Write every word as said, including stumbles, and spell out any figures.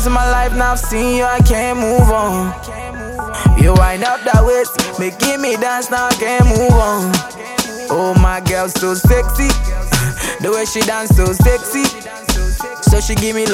times in my life now I've seen you, I can't move on. You wind up that waist, making me dance now I can't move on. Oh my girl so sexy, the way she dance so sexy, so she give me